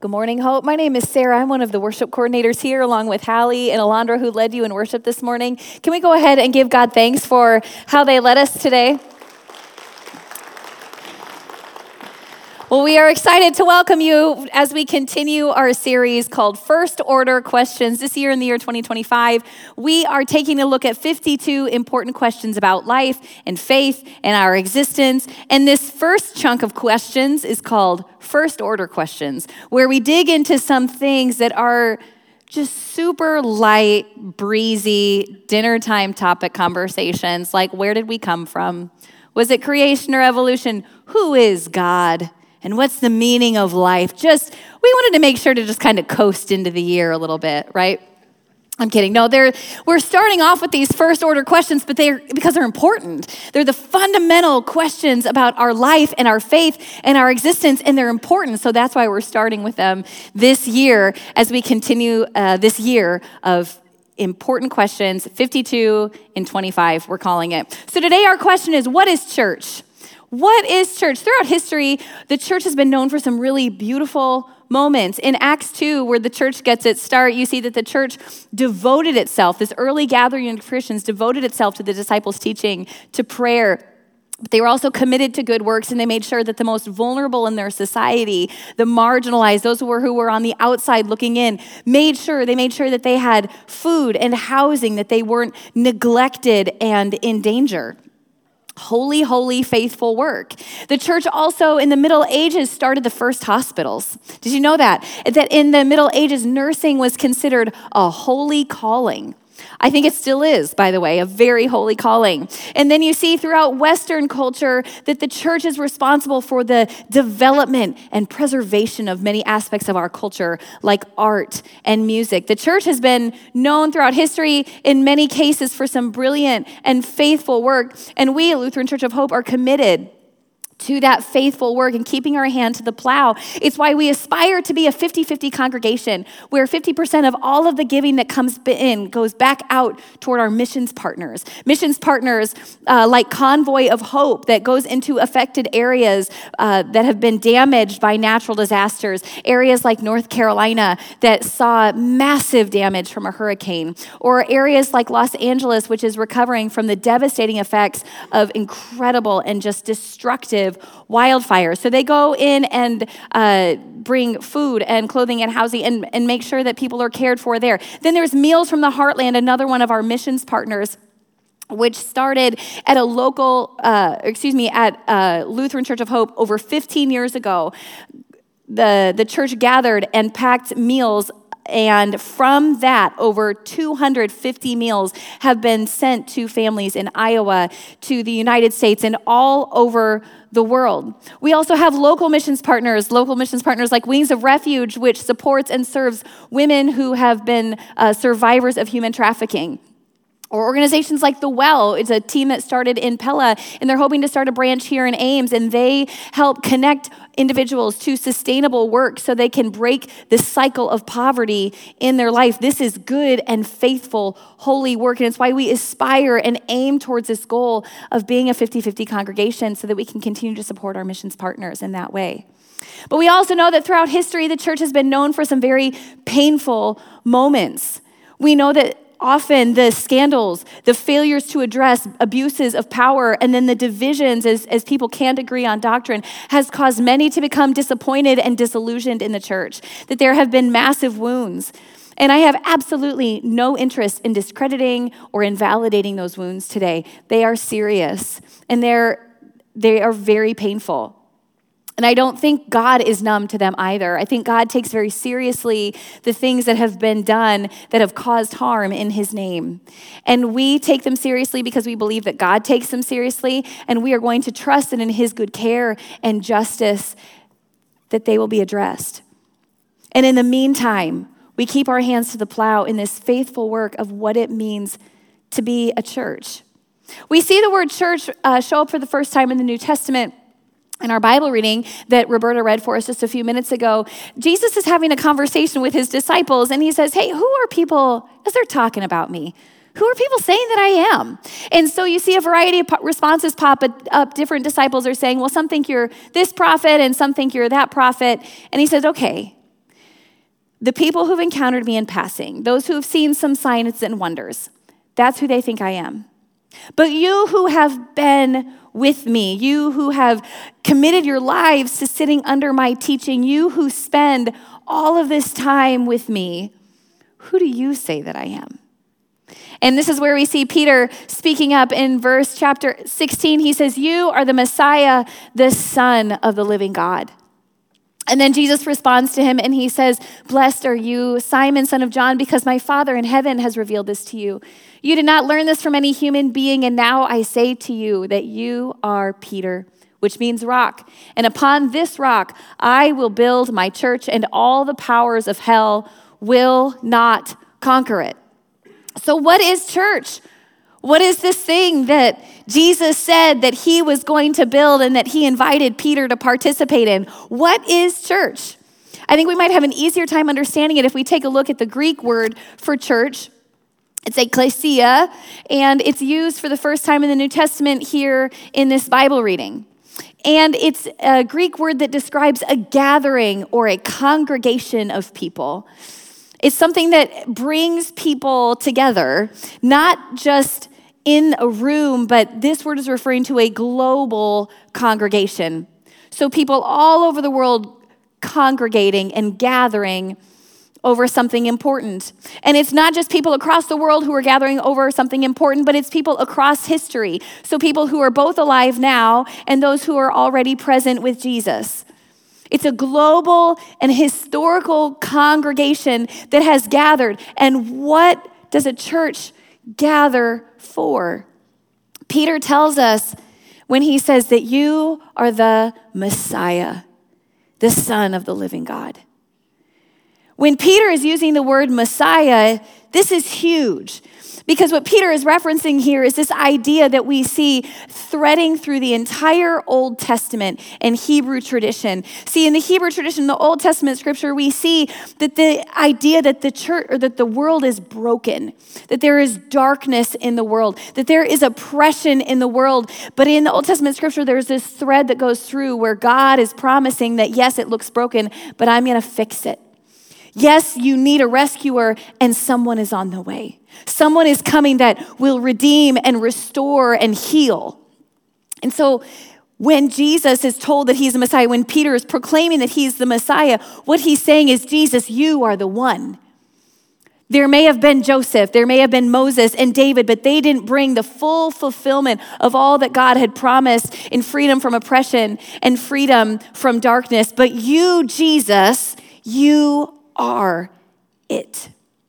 Good morning, Hope. My name is Sarah. I'm one of the worship coordinators here, along with Hallie and Alondra, who led you in worship this morning. Can we go ahead and give God thanks for how they led us today? Well, we are excited to welcome you as we continue our series called First Order Questions. This year, in the year 2025, we are taking a look at 52 important questions about life and faith and our existence. And this first chunk of questions is called First Order Questions, where we dig into some things that are just super light, breezy, dinner time topic conversations, like where did we come from? Was it creation or evolution? Who is God? And what's the meaning of life? We wanted to make sure to just kind of coast into the year a little bit, right? I'm kidding. No, we're starting off with these first order questions, but because they're important. They're the fundamental questions about our life and our faith and our existence, and they're important. So that's why we're starting with them this year as we continue this year of important questions, 52 in 25, we're calling it. So today our question is, what is church? What is church? Throughout history, the church has been known for some really beautiful moments. In Acts 2, where the church gets its start, you see that the church devoted itself, this early gathering of Christians devoted itself to the disciples' teaching, to prayer. But they were also committed to good works, and they made sure that the most vulnerable in their society, the marginalized, those who were on the outside looking in, made sure that they had food and housing, that they weren't neglected and in danger. Holy, holy, faithful work. The church also in the Middle Ages started the first hospitals. Did you know that? That in the Middle Ages, nursing was considered a holy calling. I think it still is, by the way, a very holy calling. And then you see throughout Western culture that the church is responsible for the development and preservation of many aspects of our culture, like art and music. The church has been known throughout history in many cases for some brilliant and faithful work. And we at Lutheran Church of Hope are committed to that faithful work and keeping our hand to the plow. It's why we aspire to be a 50-50 congregation, where 50% of all of the giving that comes in goes back out toward our missions partners. Missions partners like Convoy of Hope that goes into affected areas that have been damaged by natural disasters, areas like North Carolina that saw massive damage from a hurricane, or areas like Los Angeles, which is recovering from the devastating effects of incredible and just destructive wildfires. So they go in and bring food and clothing and housing and make sure that people are cared for there. Then there's Meals from the Heartland, another one of our missions partners, which started at Lutheran Church of Hope over 15 years ago. The church gathered and packed meals, and from that, over 250 meals have been sent to families in Iowa, to the United States, and all over the world. We also have local missions partners like Wings of Refuge, which supports and serves women who have been survivors of human trafficking. Or organizations like The Well. It's a team that started in Pella, and they're hoping to start a branch here in Ames, and they help connect individuals to sustainable work so they can break the cycle of poverty in their life. This is good and faithful, holy work, and it's why we aspire and aim towards this goal of being a 50-50 congregation so that we can continue to support our missions partners in that way. But we also know that throughout history, the church has been known for some very painful moments. We know that often the scandals, the failures to address abuses of power, and then the divisions as people can't agree on doctrine has caused many to become disappointed and disillusioned in the church, that there have been massive wounds. And I have absolutely no interest in discrediting or invalidating those wounds today. They are serious, and they are very painful. And I don't think God is numb to them either. I think God takes very seriously the things that have been done that have caused harm in his name. And we take them seriously because we believe that God takes them seriously, and we are going to trust that in his good care and justice that they will be addressed. And in the meantime, we keep our hands to the plow in this faithful work of what it means to be a church. We see the word church show up for the first time in the New Testament. In our Bible reading that Roberta read for us just a few minutes ago, Jesus is having a conversation with his disciples, and he says, hey, who are people, as they're talking about me, who are people saying that I am? And so you see a variety of responses pop up. Different disciples are saying, well, some think you're this prophet, and some think you're that prophet. And he says, okay, The people who've encountered me in passing, those who have seen some signs and wonders, that's who they think I am. But you who have been with me, you who have committed your lives to sitting under my teaching, you who spend all of this time with me, who do you say that I am? And this is where we see Peter speaking up in verse chapter 16. He says, you are the Messiah, the Son of the living God. And then Jesus responds to him and he says, blessed are you, Simon, son of John, because my Father in heaven has revealed this to you. You did not learn this from any human being, and now I say to you that you are Peter, which means rock. And upon this rock I will build my church, and all the powers of hell will not conquer it. So what is church? What is this thing that Jesus said that he was going to build and that he invited Peter to participate in? What is church? I think we might have an easier time understanding it if we take a look at the Greek word for church. It's ekklesia, and it's used for the first time in the New Testament here in this Bible reading. And it's a Greek word that describes a gathering or a congregation of people. It's something that brings people together, not just in a room, but this word is referring to a global congregation. So people all over the world congregating and gathering over something important. And it's not just people across the world who are gathering over something important, but it's people across history. So people who are both alive now and those who are already present with Jesus. It's a global and historical congregation that has gathered. And what does a church gather for? Peter tells us when he says that you are the Messiah, the Son of the living God. When Peter is using the word Messiah, this is huge. Because what Peter is referencing here is this idea that we see threading through the entire Old Testament and Hebrew tradition. See, in the Hebrew tradition, the Old Testament scripture, we see that the idea that the church or that the world is broken, that there is darkness in the world, that there is oppression in the world. But in the Old Testament scripture, there's this thread that goes through where God is promising that, yes, it looks broken, but I'm going to fix it. Yes, you need a rescuer, and someone is on the way. Someone is coming that will redeem and restore and heal. And so when Jesus is told that he's the Messiah, when Peter is proclaiming that he's the Messiah, what he's saying is, Jesus, you are the one. There may have been Joseph, there may have been Moses and David, but they didn't bring the full fulfillment of all that God had promised in freedom from oppression and freedom from darkness. But you, Jesus, you are it.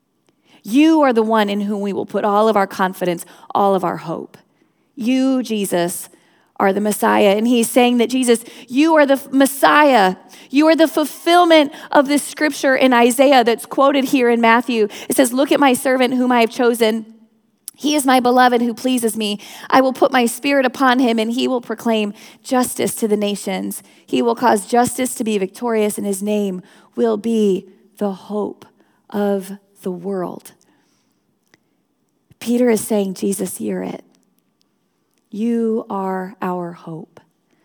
You are the one in whom we will put all of our confidence, all of our hope. You, Jesus, are the Messiah. And he's saying that, Jesus, you are the Messiah. You are the fulfillment of this scripture in Isaiah that's quoted here in Matthew. It says, look at my servant whom I have chosen. He is my beloved who pleases me. I will put my spirit upon him, and he will proclaim justice to the nations. He will cause justice to be victorious, and his name will be the hope of the world. Peter is saying, Jesus, you're it. You are our hope.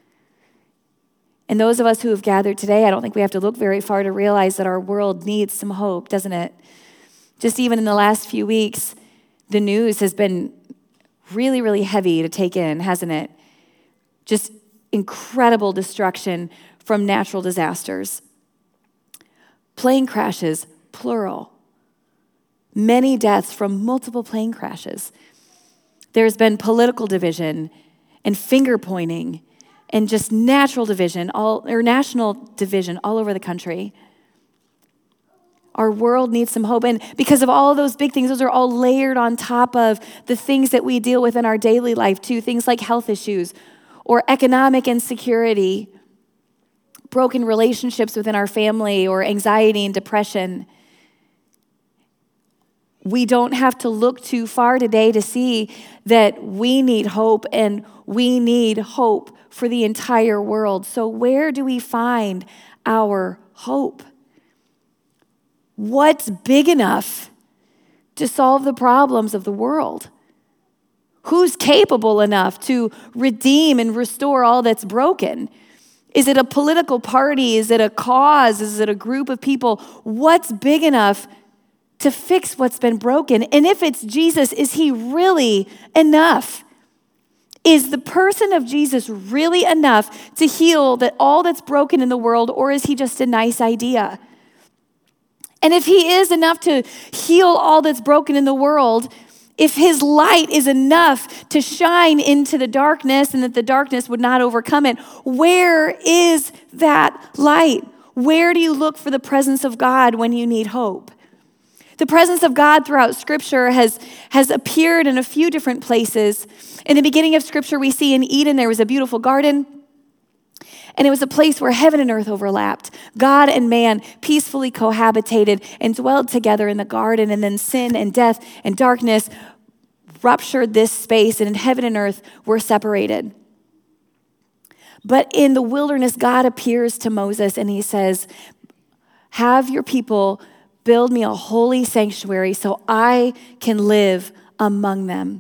And those of us who have gathered today, I don't think we have to look very far to realize that our world needs some hope, doesn't it? Just even in the last few weeks, the news has been really, really heavy to take in, hasn't it? Just incredible destruction from natural disasters. Plane crashes, plural. Many deaths from multiple plane crashes. There's been political division and finger pointing and just national division all over the country. Our world needs some hope. And because of all of those big things, those are all layered on top of the things that we deal with in our daily life too. Things like health issues or economic insecurity, broken relationships within our family, or anxiety and depression. We don't have to look too far today to see that we need hope, and we need hope for the entire world. So where do we find our hope? What's big enough to solve the problems of the world? Who's capable enough to redeem and restore all that's broken? Is it a political party? Is it a cause? Is it a group of people? What's big enough to fix what's been broken? And if it's Jesus, is he really enough? Is the person of Jesus really enough to heal all that's broken in the world, or is he just a nice idea? And if he is enough to heal all that's broken in the world, if his light is enough to shine into the darkness and that the darkness would not overcome it, where is that light? Where do you look for the presence of God when you need hope? The presence of God throughout Scripture has appeared in a few different places. In the beginning of Scripture, we see in Eden there was a beautiful garden, and it was a place where heaven and earth overlapped. God and man peacefully cohabitated and dwelled together in the garden, and then sin and death and darkness ruptured this space, and heaven and earth were separated. But in the wilderness, God appears to Moses, and he says, have your people build me a holy sanctuary so I can live among them.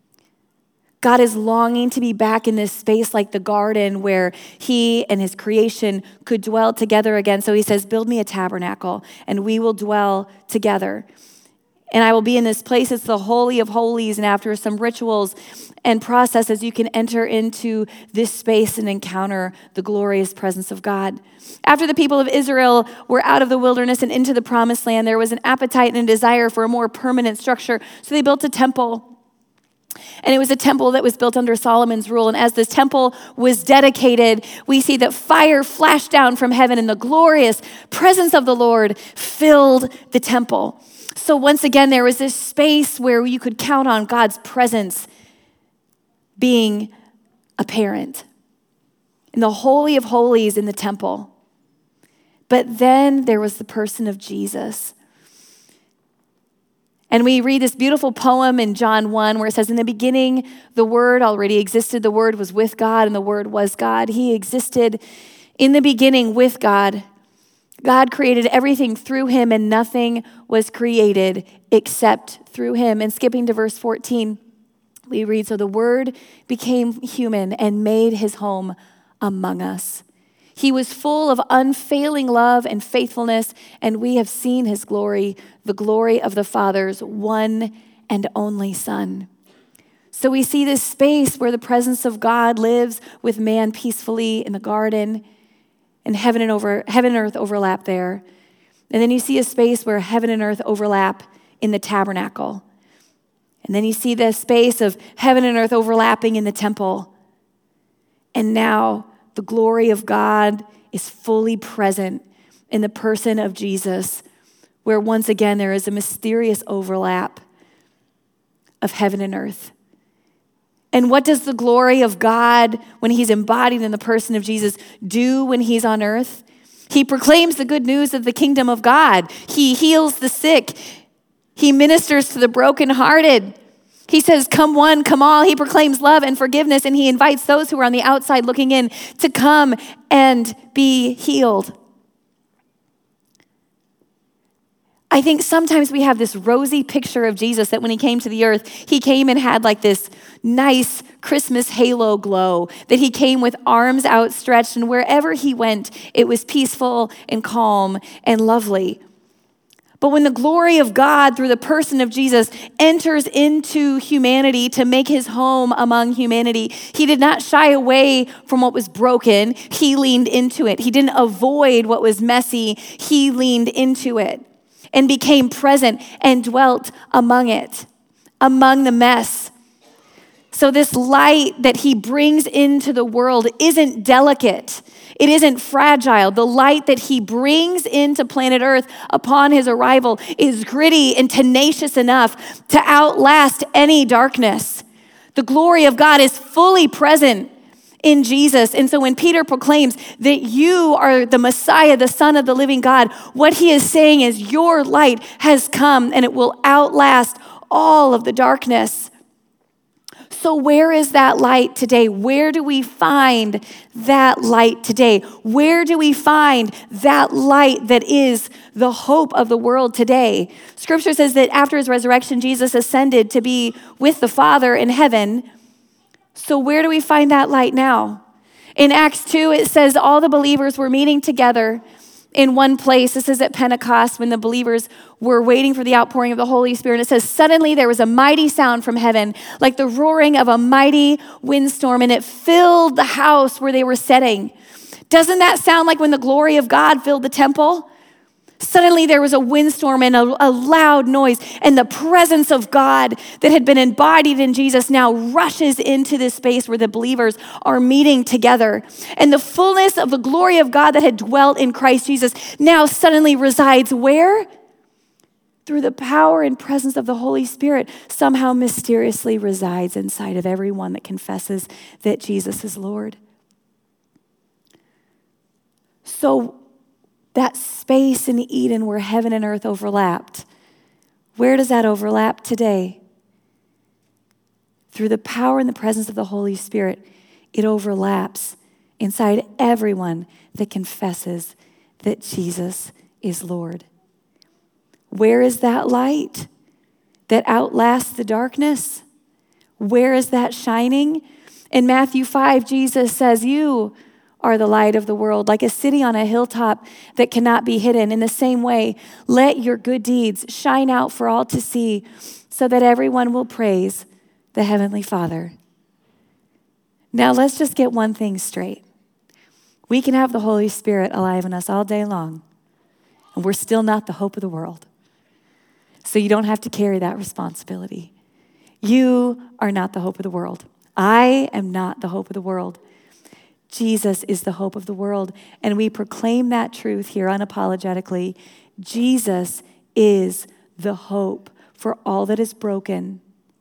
God is longing to be back in this space like the garden where he and his creation could dwell together again. So he says, build me a tabernacle and we will dwell together. And I will be in this place. It's the Holy of Holies. And after some rituals and processes, you can enter into this space and encounter the glorious presence of God. After the people of Israel were out of the wilderness and into the promised land, there was an appetite and a desire for a more permanent structure. So they built a temple. And it was a temple that was built under Solomon's rule. And as this temple was dedicated, we see that fire flashed down from heaven and the glorious presence of the Lord filled the temple. So once again, there was this space where you could count on God's presence being apparent in the Holy of Holies in the temple. But then there was the person of Jesus. And we read this beautiful poem in John 1 where it says, in the beginning, the Word already existed. The Word was with God, and the Word was God. He existed in the beginning with God. God created everything through him, and nothing was created except through him. And skipping to verse 14, we read, so the Word became human and made his home among us. He was full of unfailing love and faithfulness, and we have seen his glory, the glory of the Father's one and only Son. So we see this space where the presence of God lives with man peacefully in the garden, and heaven and earth overlap there. And then you see a space where heaven and earth overlap in the tabernacle. And then you see the space of heaven and earth overlapping in the temple. And now the glory of God is fully present in the person of Jesus, where once again there is a mysterious overlap of heaven and earth. And what does the glory of God, when he's embodied in the person of Jesus, do when he's on earth? He proclaims the good news of the kingdom of God. He heals the sick. He ministers to the brokenhearted. He says, come one, come all. He proclaims love and forgiveness, and he invites those who are on the outside looking in to come and be healed. I think sometimes we have this rosy picture of Jesus that when he came to the earth, he came and had like this nice Christmas halo glow, that he came with arms outstretched, and wherever he went, it was peaceful and calm and lovely. But when the glory of God through the person of Jesus enters into humanity to make his home among humanity, he did not shy away from what was broken. He leaned into it. He didn't avoid what was messy. He leaned into it and became present and dwelt among it, among the mess. So this light that he brings into the world isn't delicate. It isn't fragile. The light that he brings into planet Earth upon his arrival is gritty and tenacious enough to outlast any darkness. The glory of God is fully present in Jesus. And so when Peter proclaims that you are the Messiah, the Son of the living God, what he is saying is your light has come and it will outlast all of the darkness. So where is that light today? Where do we find that light today? Where do we find that light that is the hope of the world today? Scripture says that after his resurrection, Jesus ascended to be with the Father in heaven. So where do we find that light now? In Acts 2, it says all the believers were meeting together in one place. This is at Pentecost when the believers were waiting for the outpouring of the Holy Spirit. It says, suddenly there was a mighty sound from heaven, like the roaring of a mighty windstorm, and it filled the house where they were sitting. Doesn't that sound like when the glory of God filled the temple? Suddenly there was a windstorm and a loud noise, and the presence of God that had been embodied in Jesus now rushes into this space where the believers are meeting together. And the fullness of the glory of God that had dwelt in Christ Jesus now suddenly resides where? Through the power and presence of the Holy Spirit, somehow mysteriously resides inside of everyone that confesses that Jesus is Lord. So that space in Eden where heaven and earth overlapped, where does that overlap today? Through the power and the presence of the Holy Spirit, it overlaps inside everyone that confesses that Jesus is Lord. Where is that light that outlasts the darkness? Where is that shining? In Matthew 5, Jesus says, you are the light of the world, like a city on a hilltop that cannot be hidden. In the same way, let your good deeds shine out for all to see, so that everyone will praise the Heavenly Father. Now let's just get one thing straight. We can have the Holy Spirit alive in us all day long, and we're still not the hope of the world. So you don't have to carry that responsibility. You are not the hope of the world. I am not the hope of the world. Jesus is the hope of the world, and we proclaim that truth here unapologetically. Jesus is the hope for all that is broken,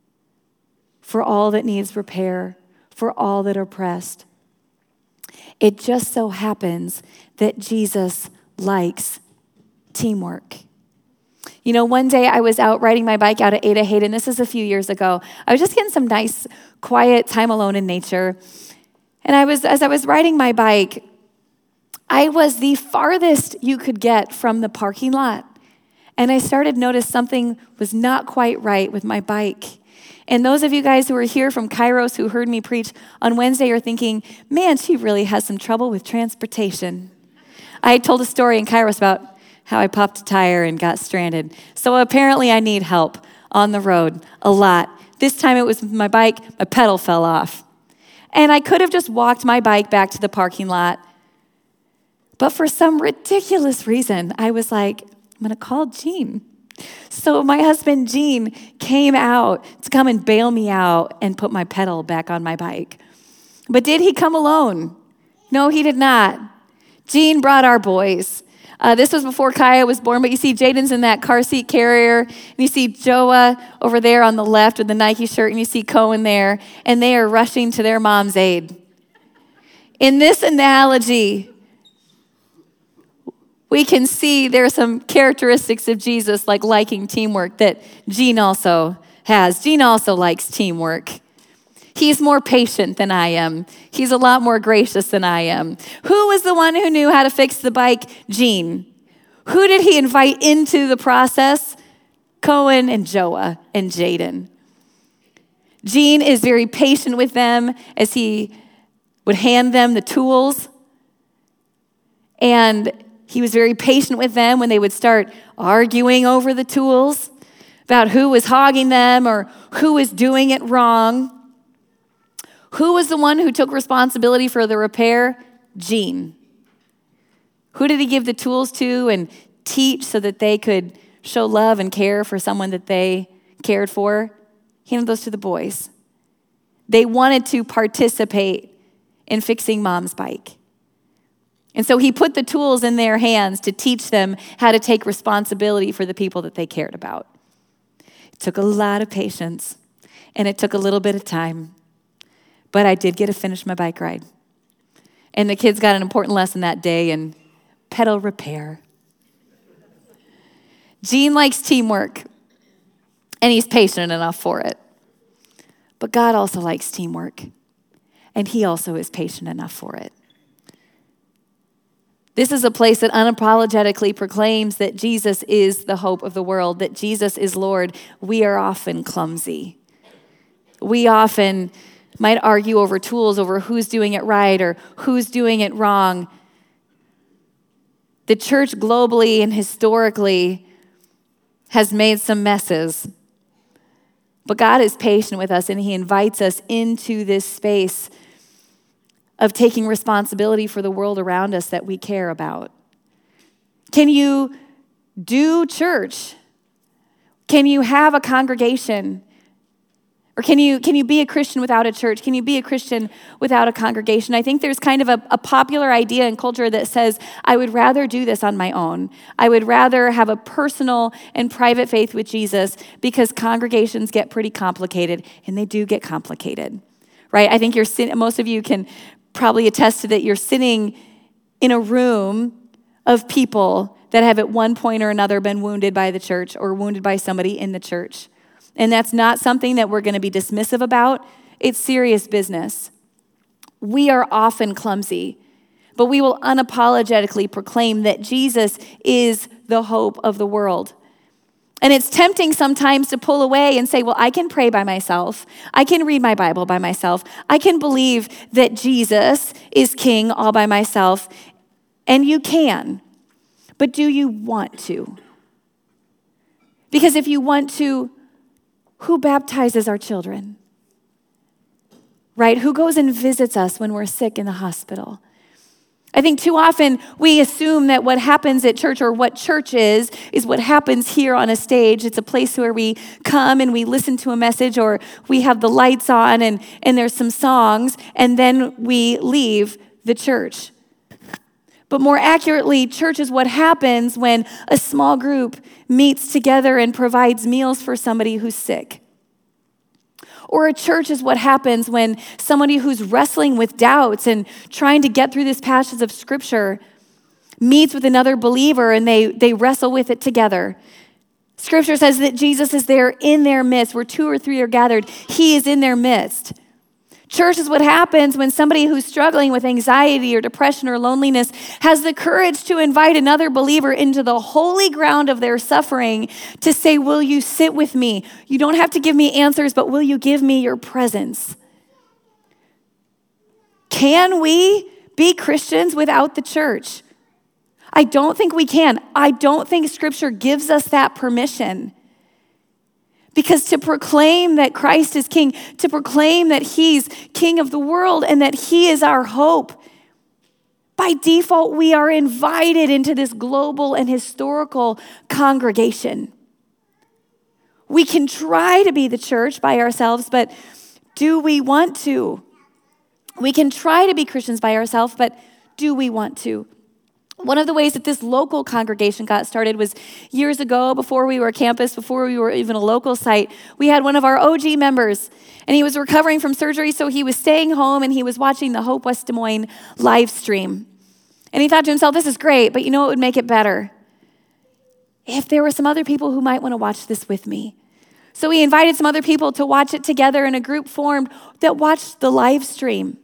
for all that needs repair, for all that are oppressed. It just so happens that Jesus likes teamwork. You know, one day I was out riding my bike out at Ada Hayden. This is a few years ago. I was just getting some nice, quiet time alone in nature. And as I was riding my bike, I was the farthest you could get from the parking lot. And I started to notice something was not quite right with my bike. And those of you guys who are here from Kairos who heard me preach on Wednesday are thinking, man, she really has some trouble with transportation. I told a story in Kairos about how I popped a tire and got stranded. So apparently I need help on the road a lot. This time it was with my bike, my pedal fell off. And I could have just walked my bike back to the parking lot. But for some ridiculous reason, I was like, I'm going to call Gene. So my husband, Gene, came out to come and bail me out and put my pedal back on my bike. But did he come alone? No, he did not. Gene brought our boys. This was before Kaya was born, but you see Jaden's in that car seat carrier, and you see Joa over there on the left with the Nike shirt, and you see Cohen there, and they are rushing to their mom's aid. In this analogy, we can see there are some characteristics of Jesus, like liking teamwork, that Gene also has. Gene also likes teamwork. He's more patient than I am. He's a lot more gracious than I am. Who was the one who knew how to fix the bike? Gene. Who did he invite into the process? Cohen and Joa and Jaden. Gene is very patient with them as he would hand them the tools. And he was very patient with them when they would start arguing over the tools about who was hogging them or who was doing it wrong. Who was the one who took responsibility for the repair? Gene. Who did he give the tools to and teach so that they could show love and care for someone that they cared for? He handed those to the boys. They wanted to participate in fixing mom's bike. And so he put the tools in their hands to teach them how to take responsibility for the people that they cared about. It took a lot of patience, and it took a little bit of time. But I did get to finish my bike ride. And the kids got an important lesson that day in pedal repair. Gene likes teamwork, and he's patient enough for it. But God also likes teamwork, and he also is patient enough for it. This is a place that unapologetically proclaims that Jesus is the hope of the world, that Jesus is Lord. We are often clumsy. We often might argue over tools, over who's doing it right or who's doing it wrong. The church globally and historically has made some messes. But God is patient with us, and he invites us into this space of taking responsibility for the world around us that we care about. Can you do church? Can you have a congregation? Or can you be a Christian without a church? Can you be a Christian without a congregation? I think there's kind of a popular idea in culture that says, I would rather do this on my own. I would rather have a personal and private faith with Jesus because congregations get pretty complicated, and they do get complicated, right? I think most of you can probably attest to that. You're sitting in a room of people that have at one point or another been wounded by the church or wounded by somebody in the church. And that's not something that we're going to be dismissive about. It's serious business. We are often clumsy, but we will unapologetically proclaim that Jesus is the hope of the world. And it's tempting sometimes to pull away and say, well, I can pray by myself. I can read my Bible by myself. I can believe that Jesus is king all by myself. And you can, but do you want to? Because if you want to, who baptizes our children? Right? Who goes and visits us when we're sick in the hospital? I think too often we assume that what happens at church, or what church is what happens here on a stage. It's a place where we come and we listen to a message, or we have the lights on and there's some songs, and then we leave the church. But more accurately, church is what happens when a small group meets together and provides meals for somebody who's sick. Or a church is what happens when somebody who's wrestling with doubts and trying to get through this passage of Scripture meets with another believer and they wrestle with it together. Scripture says that Jesus is there in their midst. Where 2 or 3 are gathered, he is in their midst. Church is what happens when somebody who's struggling with anxiety or depression or loneliness has the courage to invite another believer into the holy ground of their suffering to say, will you sit with me? You don't have to give me answers, but will you give me your presence? Can we be Christians without the church? I don't think we can. I don't think Scripture gives us that permission. Because to proclaim that Christ is king, to proclaim that he's king of the world and that he is our hope, by default, we are invited into this global and historical congregation. We can try to be the church by ourselves, but do we want to? We can try to be Christians by ourselves, but do we want to? One of the ways that this local congregation got started was years ago, before we were a campus, before we were even a local site. We had one of our OG members, and he was recovering from surgery, so he was staying home, and he was watching the Hope West Des Moines live stream. And he thought to himself, this is great, but you know what would make it better? If there were some other people who might want to watch this with me. So he invited some other people to watch it together, and a group formed that watched the live stream.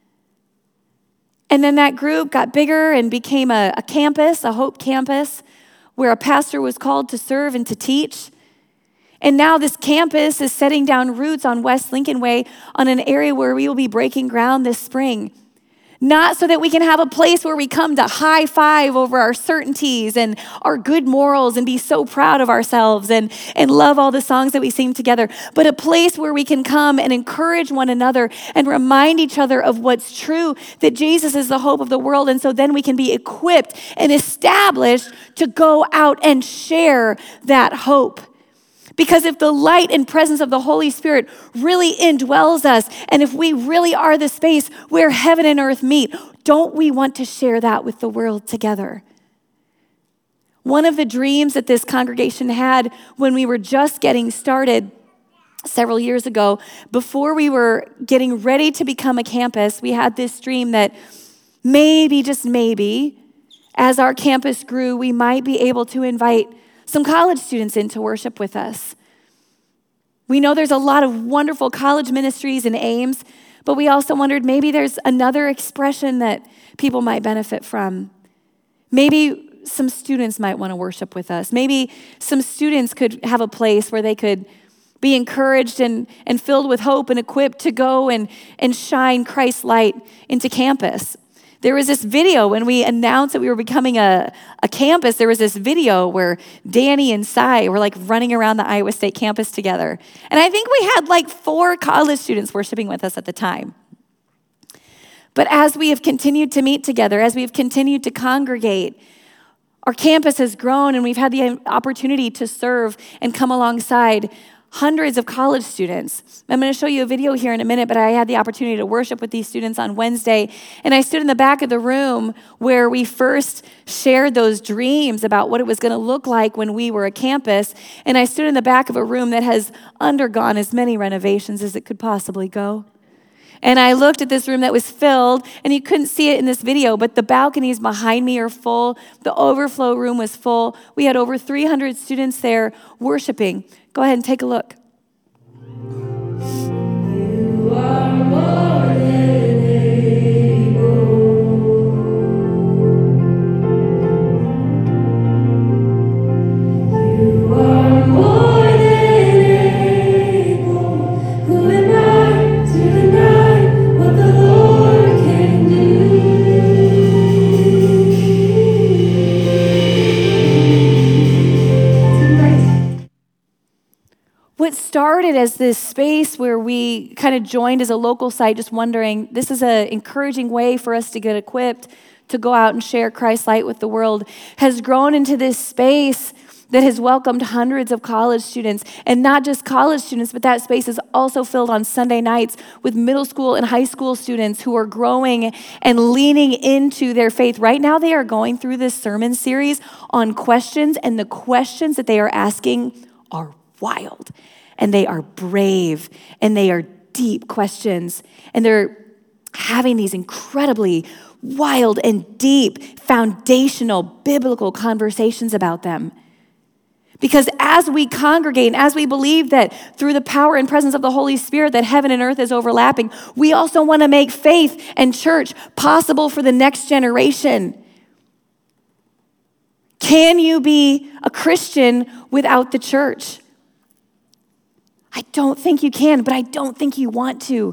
And then that group got bigger and became a campus, a Hope campus, where a pastor was called to serve and to teach. And now this campus is setting down roots on West Lincoln Way, on an area where we will be breaking ground this spring. Not so that we can have a place where we come to high five over our certainties and our good morals and be so proud of ourselves and love all the songs that we sing together, but a place where we can come and encourage one another and remind each other of what's true, that Jesus is the hope of the world. And so then we can be equipped and established to go out and share that hope. Because if the light and presence of the Holy Spirit really indwells us, and if we really are the space where heaven and earth meet, don't we want to share that with the world together? One of the dreams that this congregation had when we were just getting started several years ago, before we were getting ready to become a campus, we had this dream that maybe, just maybe, as our campus grew, we might be able to invite some college students in to worship with us. We know there's a lot of wonderful college ministries in Ames, but we also wondered maybe there's another expression that people might benefit from. Maybe some students might want to worship with us. Maybe some students could have a place where they could be encouraged and filled with hope and equipped to go and shine Christ's light into campus. There was this video when we announced that we were becoming a campus. There was this video where Danny and Cy were like running around the Iowa State campus together. And I think we had like 4 college students worshiping with us at the time. But as we have continued to meet together, as we have continued to congregate, our campus has grown and we've had the opportunity to serve and come alongside hundreds of college students. I'm going to show you a video here in a minute, but I had the opportunity to worship with these students on Wednesday, and I stood in the back of the room where we first shared those dreams about what it was going to look like when we were a campus, and I stood in the back of a room that has undergone as many renovations as it could possibly go. And I looked at this room that was filled, and you couldn't see it in this video, but the balconies behind me are full. The overflow room was full. We had over 300 students there worshiping. Go ahead and take a look. You are more than able. You are more than able. Who am I to deny what the Lord can do? What started as this space where we kind of joined as a local site, just wondering, this is an encouraging way for us to get equipped to go out and share Christ's light with the world, has grown into this space that has welcomed hundreds of college students. And not just college students, but that space is also filled on Sunday nights with middle school and high school students who are growing and leaning into their faith. Right now, they are going through this sermon series on questions, and the questions that they are asking are wild, and they are brave, and they are deep questions, and they're having these incredibly wild and deep, foundational, biblical conversations about them. Because as we congregate and as we believe that through the power and presence of the Holy Spirit that heaven and earth is overlapping, we also want to make faith and church possible for the next generation. Can you be a Christian without the church? I don't think you can, but I don't think you want to.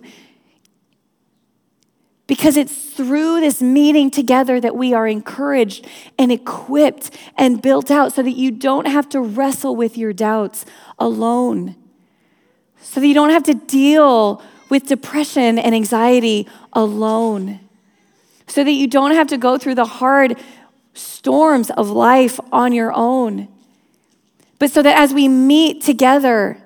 Because it's through this meeting together that we are encouraged and equipped and built out so that you don't have to wrestle with your doubts alone. So that you don't have to deal with depression and anxiety alone. So that you don't have to go through the hard storms of life on your own. But so that as we meet together,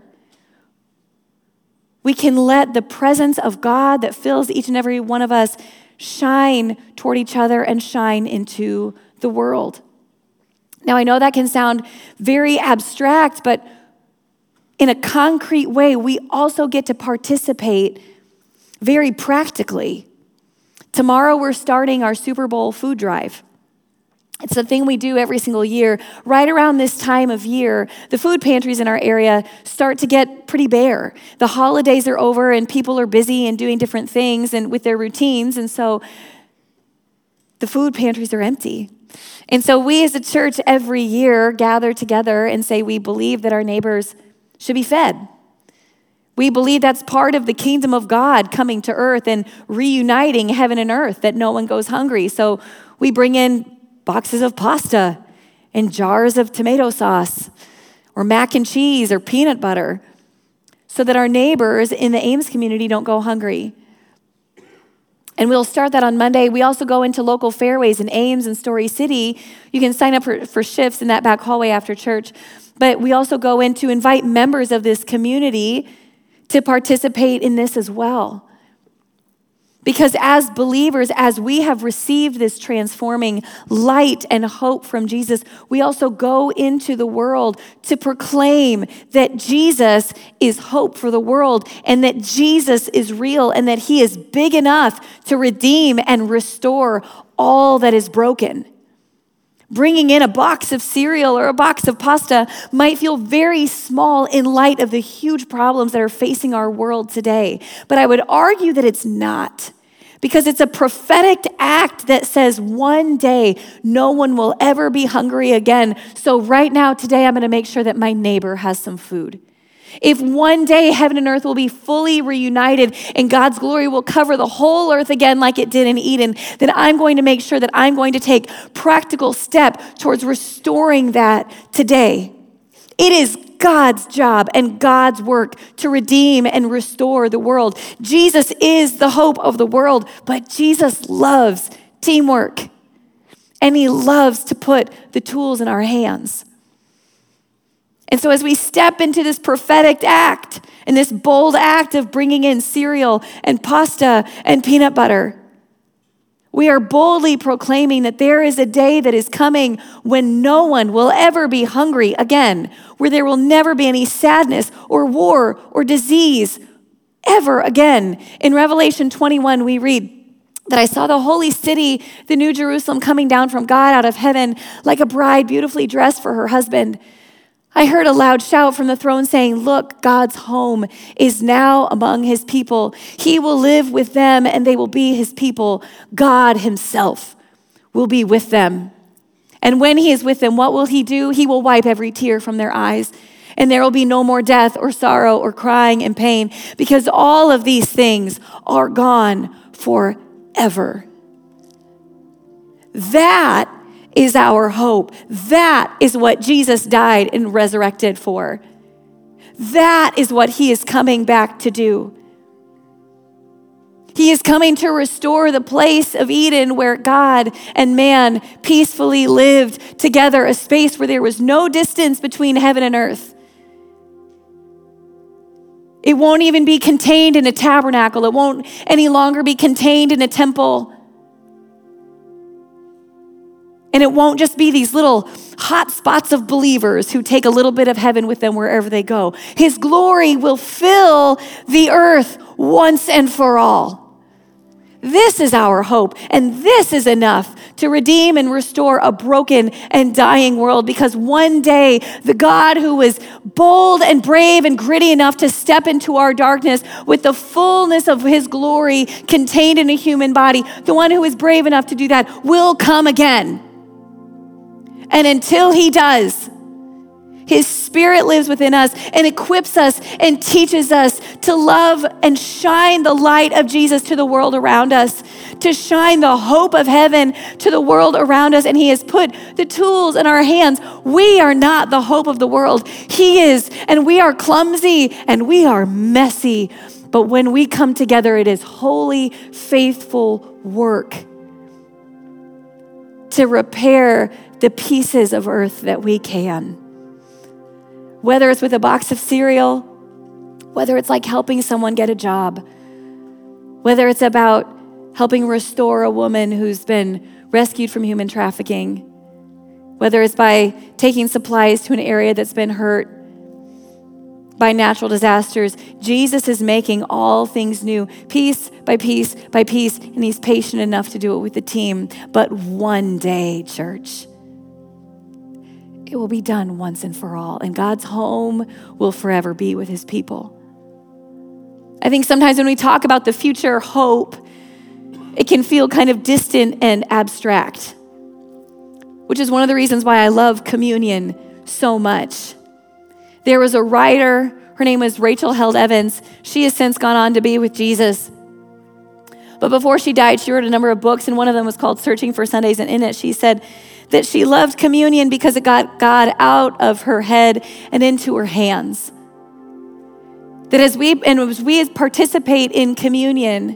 we can let the presence of God that fills each and every one of us shine toward each other and shine into the world. Now, I know that can sound very abstract, but in a concrete way, we also get to participate very practically. Tomorrow, we're starting our Super Bowl food drive. It's the thing we do every single year. Right around this time of year, the food pantries in our area start to get pretty bare. The holidays are over and people are busy and doing different things and with their routines, and so the food pantries are empty. And so we as a church every year gather together and say we believe that our neighbors should be fed. We believe that's part of the kingdom of God coming to earth and reuniting heaven and earth, that no one goes hungry. So we bring in boxes of pasta and jars of tomato sauce or mac and cheese or peanut butter so that our neighbors in the Ames community don't go hungry. And we'll start that on Monday. We also go into local fairways in Ames and Story City. You can sign up for shifts in that back hallway after church. But we also go in to invite members of this community to participate in this as well. Because as believers, as we have received this transforming light and hope from Jesus, we also go into the world to proclaim that Jesus is hope for the world and that Jesus is real and that he is big enough to redeem and restore all that is broken. Bringing in a box of cereal or a box of pasta might feel very small in light of the huge problems that are facing our world today. But I would argue that it's not, because it's a prophetic act that says one day no one will ever be hungry again. So right now, today, I'm going to make sure that my neighbor has some food. If one day heaven and earth will be fully reunited and God's glory will cover the whole earth again like it did in Eden, then I'm going to make sure that I'm going to take practical step towards restoring that today. It is God's job and God's work to redeem and restore the world. Jesus is the hope of the world, but Jesus loves teamwork, and he loves to put the tools in our hands. And so as we step into this prophetic act and this bold act of bringing in cereal and pasta and peanut butter, we are boldly proclaiming that there is a day that is coming when no one will ever be hungry again, where there will never be any sadness or war or disease ever again. In Revelation 21, we read that I saw the holy city, the New Jerusalem, coming down from God out of heaven like a bride beautifully dressed for her husband. I heard a loud shout from the throne saying, "Look, God's home is now among his people. He will live with them and they will be his people. God himself will be with them. And when he is with them, what will he do? He will wipe every tear from their eyes. And there will be no more death or sorrow or crying and pain, because all of these things are gone forever." That is our hope. That is what Jesus died and resurrected for. That is what he is coming back to do. He is coming to restore the place of Eden where God and man peacefully lived together, a space where there was no distance between heaven and earth. It won't even be contained in a tabernacle. It won't any longer be contained in a temple. And it won't just be these little hot spots of believers who take a little bit of heaven with them wherever they go. His glory will fill the earth once and for all. This is our hope, and this is enough to redeem and restore a broken and dying world, because one day the God who was bold and brave and gritty enough to step into our darkness with the fullness of his glory contained in a human body, the one who is brave enough to do that will come again. And until he does, his Spirit lives within us and equips us and teaches us to love and shine the light of Jesus to the world around us, to shine the hope of heaven to the world around us. And he has put the tools in our hands. We are not the hope of the world. He is, and we are clumsy and we are messy. But when we come together, it is holy, faithful work to repair the pieces of earth that we can. Whether it's with a box of cereal, whether it's like helping someone get a job, whether it's about helping restore a woman who's been rescued from human trafficking, whether it's by taking supplies to an area that's been hurt by natural disasters, Jesus is making all things new, piece by piece by piece, and he's patient enough to do it with the team. But one day, church, it will be done once and for all, and God's home will forever be with his people. I think sometimes when we talk about the future hope, it can feel kind of distant and abstract, which is one of the reasons why I love communion so much. There was a writer, her name was Rachel Held Evans. She has since gone on to be with Jesus. But before she died, she wrote a number of books, and one of them was called Searching for Sundays, and in it she said that she loved communion because it got God out of her head and into her hands. That as we participate in communion,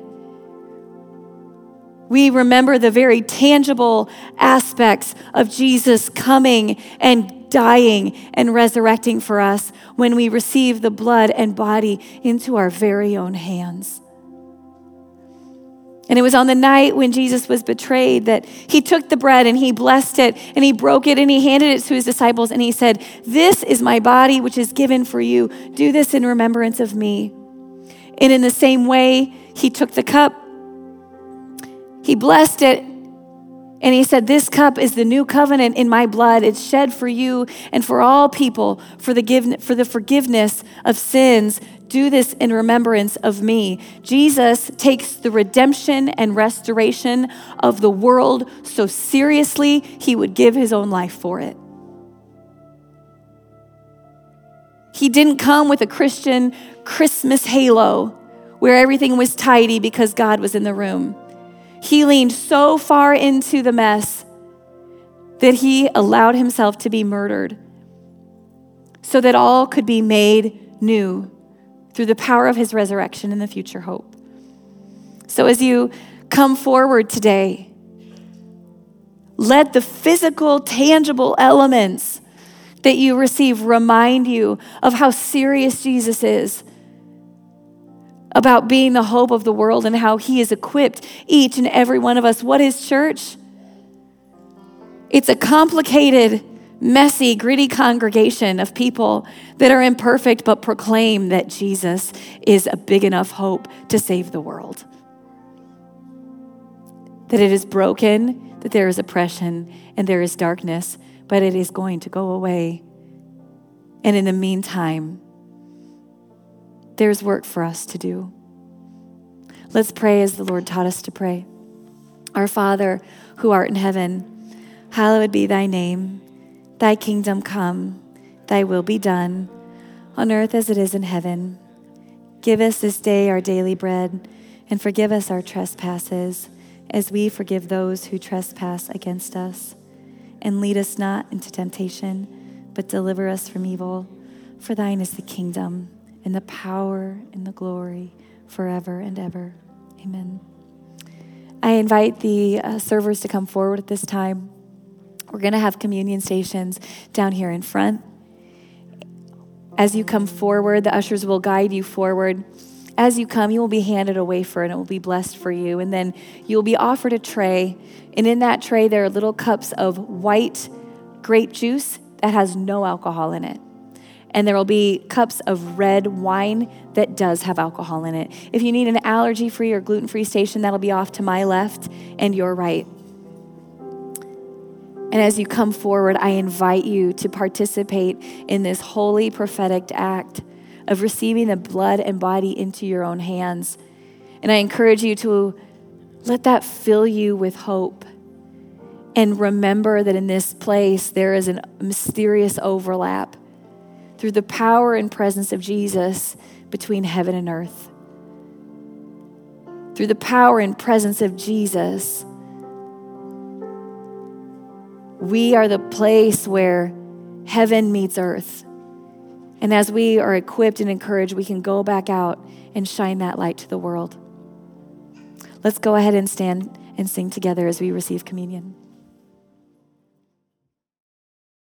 we remember the very tangible aspects of Jesus coming and dying and resurrecting for us when we receive the blood and body into our very own hands. And it was on the night when Jesus was betrayed that he took the bread and he blessed it and he broke it and he handed it to his disciples and he said, "This is my body which is given for you. Do this in remembrance of me." And in the same way, he took the cup, he blessed it, and he said, "This cup is the new covenant in my blood. It's shed for you and for all people for the forgiveness of sins. Do this in remembrance of me." Jesus takes the redemption and restoration of the world so seriously, he would give his own life for it. He didn't come with a Christian Christmas halo where everything was tidy because God was in the room. He leaned so far into the mess that he allowed himself to be murdered so that all could be made new through the power of his resurrection and the future hope. So as you come forward today, let the physical, tangible elements that you receive remind you of how serious Jesus is about being the hope of the world and how he has equipped each and every one of us. What is church? It's a complicated, messy, gritty congregation of people that are imperfect but proclaim that Jesus is a big enough hope to save the world. That it is broken, that there is oppression and there is darkness, but it is going to go away. And in the meantime, there's work for us to do. Let's pray as the Lord taught us to pray. Our Father, who art in heaven, hallowed be thy name. Thy kingdom come, thy will be done, on earth as it is in heaven. Give us this day our daily bread, and forgive us our trespasses, as we forgive those who trespass against us. And lead us not into temptation, but deliver us from evil. For thine is the kingdom, and the power, and the glory, forever and ever. Amen. I invite the servers to come forward at this time. We're going to have communion stations down here in front. As you come forward, the ushers will guide you forward. As you come, you will be handed a wafer, and it will be blessed for you. And then you'll be offered a tray. And in that tray, there are little cups of white grape juice that has no alcohol in it. And there will be cups of red wine that does have alcohol in it. If you need an allergy-free or gluten-free station, that'll be off to my left and your right. And as you come forward, I invite you to participate in this holy prophetic act of receiving the blood and body into your own hands. And I encourage you to let that fill you with hope. And remember that in this place, there is a mysterious overlap through the power and presence of Jesus between heaven and earth. Through the power and presence of Jesus, we are the place where heaven meets earth. And as we are equipped and encouraged, we can go back out and shine that light to the world. Let's go ahead and stand and sing together as we receive communion.